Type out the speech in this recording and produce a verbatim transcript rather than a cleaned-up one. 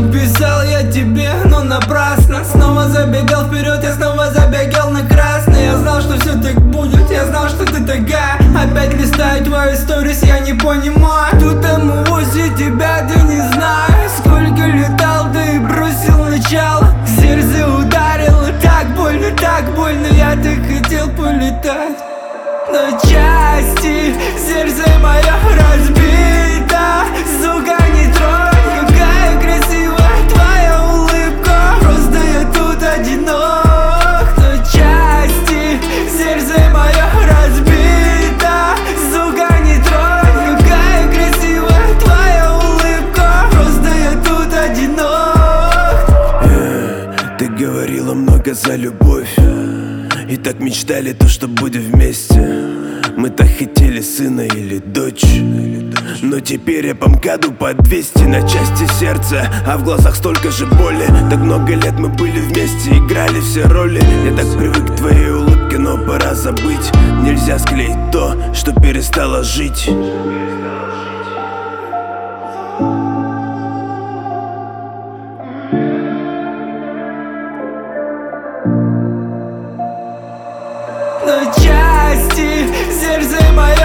Написал я тебе, но напрасно. Снова забегал вперед, я снова забегал на красный. Я знал, что все так будет, я знал, что ты такая. Опять листаю твою сторис, я не понимаю. Тут там возле тебя, ты не знаешь. Сколько летал, ты бросил начало. Сердце ударило, так больно, так больно. Я так хотел полетать на части. Сердце мое разбито, сука, не тронь. Какая красивая твоя улыбка. Просто я тут одинок на части. Сердце мое разбито, сука, не тронь. Какая красивая твоя улыбка. Просто я тут одинок. yeah, Ты говорила много за любовь, и так мечтали то, что будем вместе. Мы так хотели сына или дочь, но теперь я по МКАДу по двести на части сердца, а в глазах столько же боли. Так много лет мы были вместе, играли все роли. Я так привык к твоей улыбке, но пора забыть. Нельзя склеить то, что перестало жить. На части сердце мое